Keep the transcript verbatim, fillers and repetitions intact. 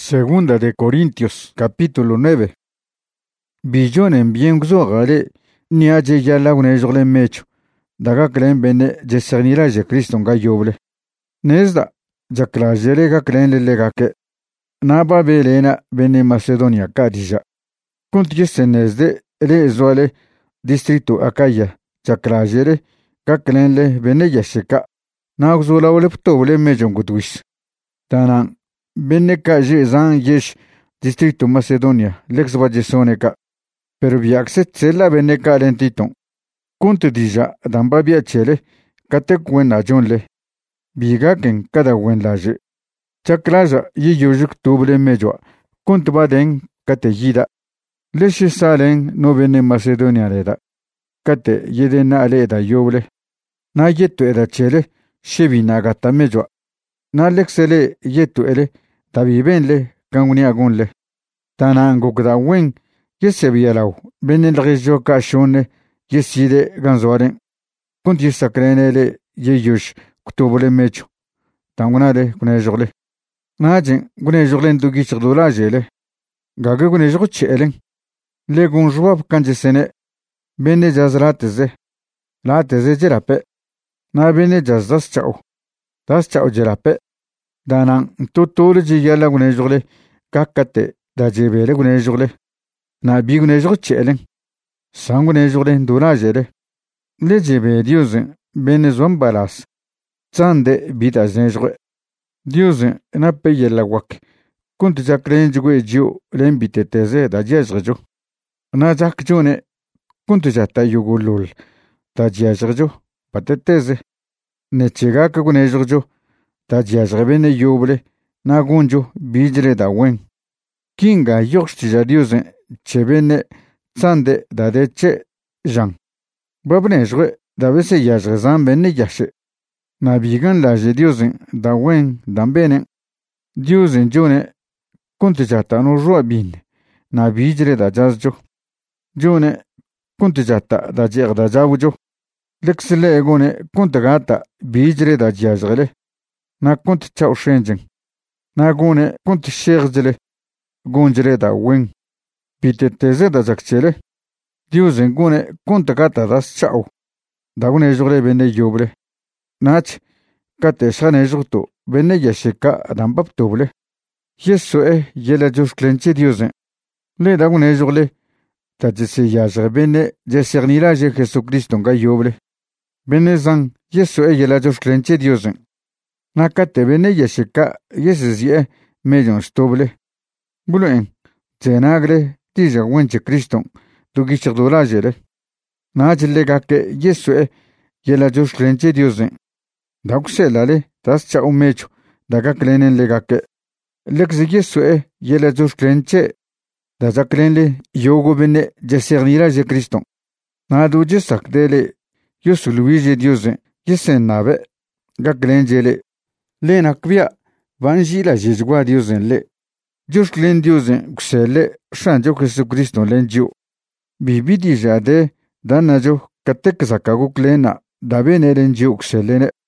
Segunda de Corintios, capítulo nueve. Billonen bien gzogale, ni aje yala unejole mecho. Daga klen bene jesernira je Kriston ga yoble. Nezda, jaklajere ga klen lelega ke. Naba belena bene Macedonia kadija. Kunt yesenezde ele zole distrito Akaya, jaklajere ga klen le bene yasheka. Nagzola ole ptole mejongudwis. Tanan benne kaje zan yesh distrito Macedonia lex vajesoneka pero viaxe tsela benne kalentiton kunt dija damba biachele kate kuena jonle bigaken kada wenlaje chaklaja yiyujuk tuble mejwa kunt baden kate yida leshi salen no benne Macedonia leda kate yedena aleda yoble na yetu eda chele shebina gata mejwa na lexele yetu ele tabibenle kanuniagunle tanango gdawen yesebialaw benen regio kashone yeside ganzoaren kunt yesakrenele yeyush kutubule mecho tangunale kunejole najen kunejole ndugi chigdulajele gage kunejo chelen le gunjwab kanjesene benne jazrateze lateze jerape na benne jazdas chao das chao jerape danan tutul ji yala gunejole kakate da jebele gunejole na bi gunejole chelen sangunejole ndurajele le jebe diozin benezon balas tsande bita zenjwe diozin na peyela wak kunt jakrenjwe jiu lembiteteze da jezrejo na jakjone kunt jata yugulul da jezrejo pateteze ne chega ka gunejjo tajazrebene yoble nagunjo bijre da wen kinga yoxtija diusen chebene tsande da deche jan babnejwe da bese yazrzan benne yashe nabigan la diusen da wen dambene diusen jone kuntijata no ruabin na bijre da jazjo jone kuntijata da jer da jawjo lexle egone kuntagata bijre da jazrele na kunt chao shenjen na gune kunt sherzele gunjre da wen piteteze da zakchele diusen gune kunt gata das chao da gune jore bene yoble nach kate shane jurto bene yasheka adam baptoble yeso e yela jos klenche diusen le da gune jole tajese yazre bene jesernila je Jesucristo nga yoble bene zan yeso e yela jos klenche diusen nakate bene yesheka yesezie mejon stoble buluen tenagre tija wenche Kriston tugicherdolajere najle gake yesue yela jos klenche diosen daukselale tas cha umecho daga klenen legake lex yesue yela jos klenche daga klenle yogo bene jesernira je Kriston nadu jesak dele yosuluije diosen yesen nabe gaklenjele le nakvia vanjila jizgwa diosen le Dios klen diosen kusele shanjo Jesucristo lenjo bibi di jade danajo katek sakagu klena dabe ne lenjo kusele